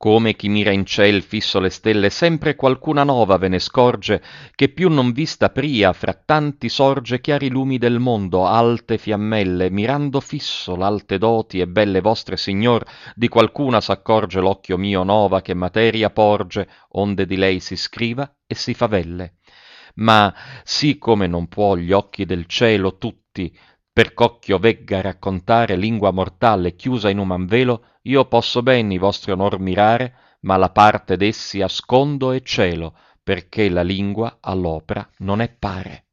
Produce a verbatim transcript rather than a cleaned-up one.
Come chi mira in ciel fisso le stelle, sempre qualcuna nova ve ne scorge, che più non vista pria, fra tanti sorge chiari lumi del mondo, alte fiammelle, mirando fisso l'alte doti e belle vostre signor, di qualcuna s'accorge l'occhio mio nova che materia porge, onde di lei si scriva e si favelle. Ma sì come non può gli occhi del cielo tutti, perch'occhio vegga raccontare lingua mortale chiusa in uman velo, io posso ben i vostri onor mirare, ma la parte d'essi ascondo e celo, perché la lingua all'opra non è pare.